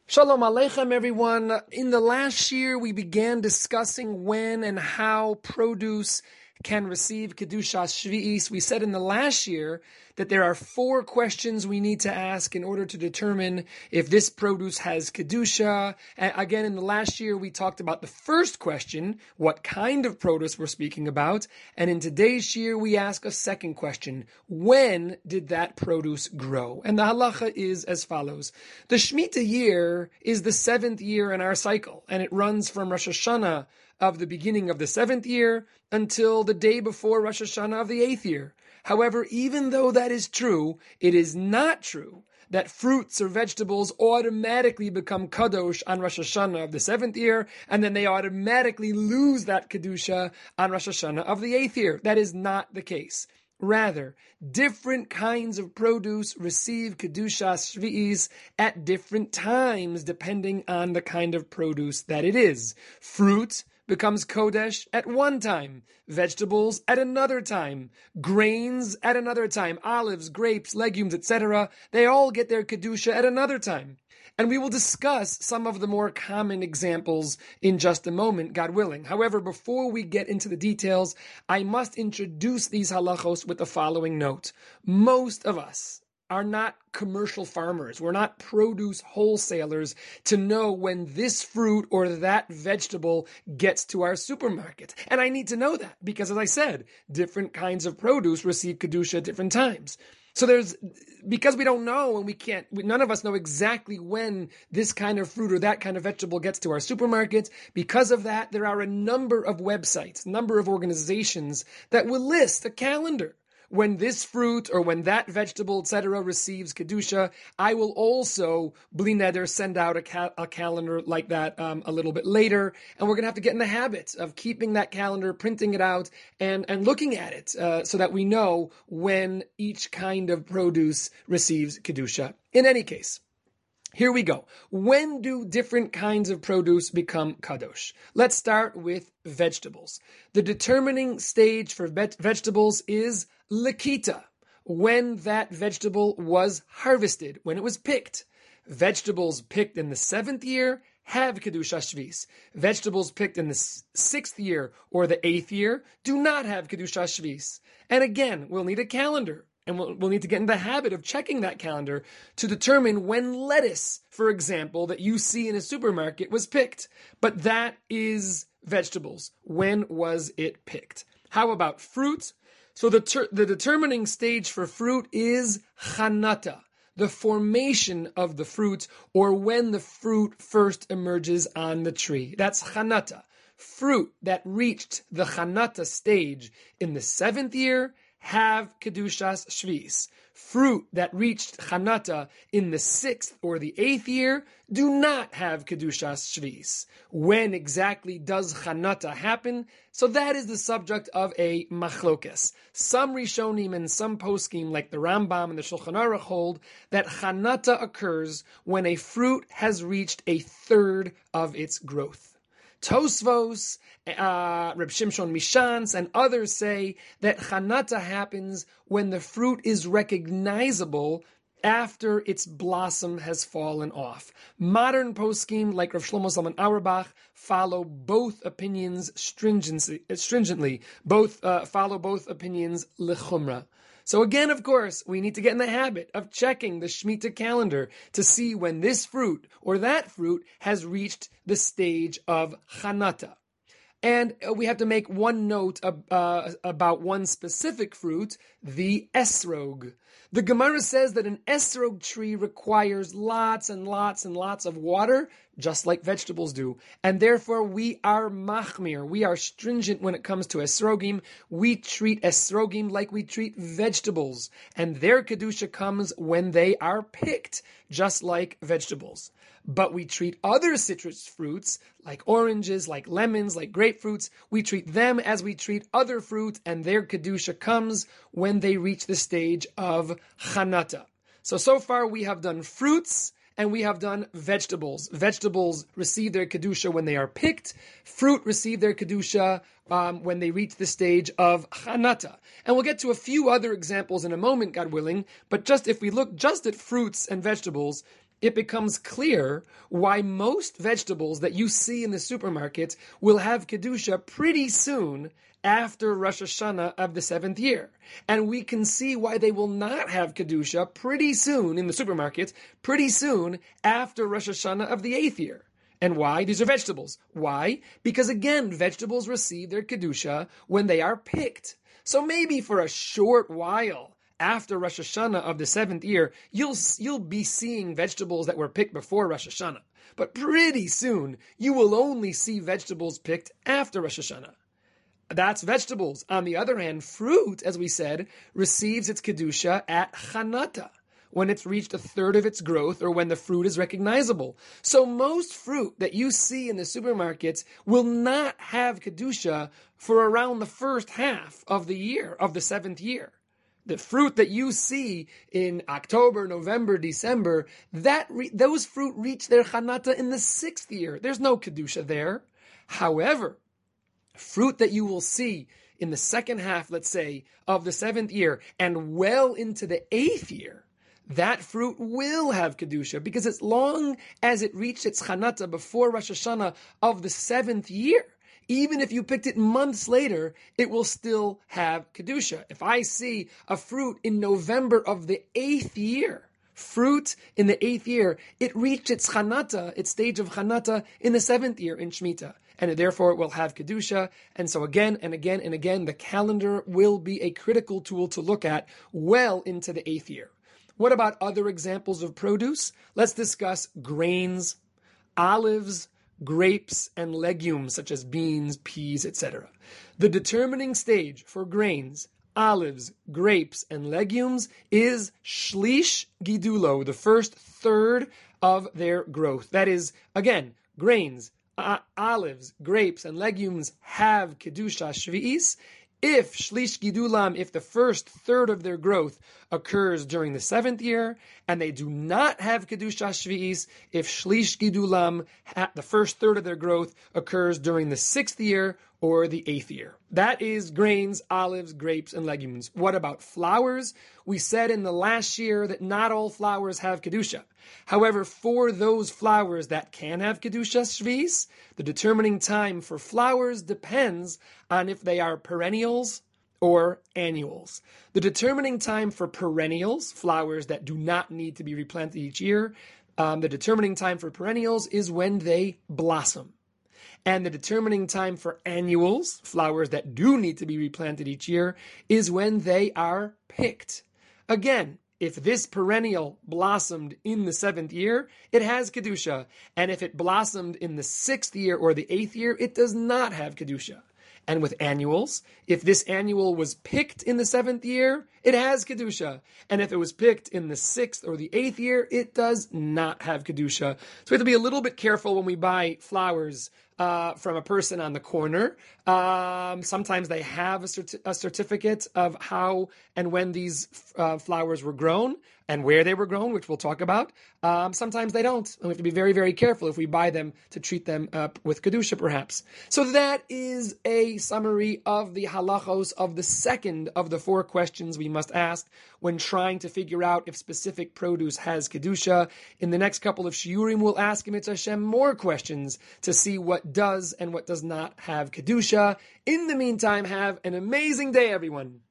Shalom Aleichem, everyone. In the last year, we began discussing when and how produce can receive Kedushas Shvi'is. We said in the last year that there are 4 questions we need to ask in order to determine if this produce has Kedusha. Again, in the last year, we talked about the first question, what kind of produce we're speaking about. And in today's year, we ask a second question, when did that produce grow? And the halacha is as follows. The Shemitah year is the 7th year in our cycle, and it runs from Rosh Hashanah of the beginning of the 7th year until the day before Rosh Hashanah of the 8th year. However, even though that is true, it is not true that fruits or vegetables automatically become kadosh on Rosh Hashanah of the 7th year, and then they automatically lose that kedusha on Rosh Hashanah of the 8th year. That is not the case. Rather, different kinds of produce receive Kedushas Shvi'is at different times, depending on the kind of produce that it is. Fruit becomes Kodesh at one time, vegetables at another time, grains at another time, olives, grapes, legumes, etc. They all get their Kedusha at another time. And we will discuss some of the more common examples in just a moment, God willing. However, before we get into the details, I must introduce these halachos with the following note. Most of us are not commercial farmers. We're not produce wholesalers to know when this fruit or that vegetable gets to our supermarket. And I need to know that because, as I said, different kinds of produce receive Kedusha at different times. So because we don't know and none of us know exactly when this kind of fruit or that kind of vegetable gets to our supermarkets. Because of that, there are a number of websites, a number of organizations that will list a calendar. When this fruit or when that vegetable, etc., receives Kedusha, I will also, bli neder, send out a calendar like that a little bit later. And we're going to have to get in the habit of keeping that calendar, printing it out, and looking at it so that we know when each kind of produce receives Kedusha. In any case, here we go. When do different kinds of produce become kadosh? Let's start with vegetables. The determining stage for vegetables is lekita, when that vegetable was harvested, when it was picked. Vegetables picked in the 7th year have Kedusha Shvis. Vegetables picked in the 6th year or the 8th year do not have Kedusha Shvis. And again, we'll need a calendar. And we'll need to get in the habit of checking that calendar to determine when lettuce, for example, that you see in a supermarket was picked. But that is vegetables. When was it picked? How about fruit? So the determining stage for fruit is chanata, the formation of the fruit, or when the fruit first emerges on the tree. That's chanata. Fruit that reached the chanata stage in the 7th year have Kedushas Shvis. Fruit that reached Chanata in the 6th or the 8th year do not have Kedushas Shvis. When exactly does Chanata happen? So that is the subject of a machlokes. Some Rishonim and some poskim, like the Rambam and the Shulchan Aruch, hold that Chanata occurs when a fruit has reached a third of its growth. Tosvos, Reb Shimshon Mishans, and others say that Chanata happens when the fruit is recognizable after its blossom has fallen off. Modern poskim, like Rav Shlomo Zalman Auerbach, follow both opinions stringently. Follow both opinions lechumra. So again, of course, we need to get in the habit of checking the Shemitah calendar to see when this fruit or that fruit has reached the stage of Chanata. And we have to make one note about one specific fruit, the esrog. The Gemara says that an esrog tree requires lots and lots and lots of water, just like vegetables do. And therefore we are machmir, we are stringent when it comes to esrogim. We treat esrogim like we treat vegetables. And their kedusha comes when they are picked, just like vegetables. But we treat other citrus fruits, like oranges, like lemons, like grapefruits, we treat them as we treat other fruit, and their kedusha comes when they reach the stage of chanata. So far we have done fruits, and we have done vegetables. Vegetables receive their kedusha when they are picked. Fruit receive their kedusha when they reach the stage of chanata. And we'll get to a few other examples in a moment, God willing, but if we look just at fruits and vegetables, it becomes clear why most vegetables that you see in the supermarket will have Kedusha pretty soon after Rosh Hashanah of the 7th year. And we can see why they will not have Kedusha pretty soon in the supermarket, pretty soon after Rosh Hashanah of the 8th year. And why? These are vegetables. Why? Because again, vegetables receive their Kedusha when they are picked. So maybe for a short while after Rosh Hashanah of the 7th year, you'll be seeing vegetables that were picked before Rosh Hashanah. But pretty soon, you will only see vegetables picked after Rosh Hashanah. That's vegetables. On the other hand, fruit, as we said, receives its Kedusha at Chanata, when it's reached a third of its growth or when the fruit is recognizable. So most fruit that you see in the supermarkets will not have Kedusha for around the first half of the year, of the 7th year. The fruit that you see in October, November, December, those fruit reach their Chanata in the 6th year. There's no Kedusha there. However, fruit that you will see in the second half, let's say, of the 7th year and well into the 8th year, that fruit will have Kedusha, because as long as it reached its Chanata before Rosh Hashanah of the 7th year, even if you picked it months later, it will still have Kedusha. If I see a fruit in November of the 8th year, fruit in the 8th year, it reached its Chanata, its stage of Chanata, in the 7th year in Shemitah. And therefore it will have Kedusha. And so again and again and again, the calendar will be a critical tool to look at well into the 8th year. What about other examples of produce? Let's discuss grains, olives, grapes, and legumes such as beans, peas, etc. The determining stage for grains, olives, grapes, and legumes is shlish gidulo, the first third of their growth. That is, again, grains, olives, grapes, and legumes have Kedusha Shvi'is. If shlish gidulam, if the first third of their growth occurs during the 7th year, and they do not have Kedusha Shvi'is, if shlish gidulam, the first third of their growth occurs during the 6th year or the 8th year. That is grains, olives, grapes, and legumes. What about flowers? We said in the last year that not all flowers have Kedusha. However, for those flowers that can have Kedusha Shvi'is, the determining time for flowers depends on if they are perennials or annuals. The determining time for perennials, flowers that do not need to be replanted each year, the determining time for perennials is when they blossom. And the determining time for annuals, flowers that do need to be replanted each year, is when they are picked. Again, if this perennial blossomed in the 7th year, it has Kedusha. And if it blossomed in the 6th year or the 8th year, it does not have Kedusha. And with annuals, if this annual was picked in the 7th year, it has Kedusha. And if it was picked in the 6th or the 8th year, it does not have Kedusha. So we have to be a little bit careful when we buy flowers from a person on the corner. Sometimes they have a certificate of how and when these flowers were grown and where they were grown, which we'll talk about. Sometimes they don't. And we have to be very, very careful if we buy them to treat them with Kedusha, perhaps. So that is a summary of the halachos of the second of the 4 questions we must ask when trying to figure out if specific produce has Kedusha. In the next couple of shiurim, we'll ask Mitzvah Hashem more questions to see what does and what does not have Kedusha. In the meantime, have an amazing day, everyone.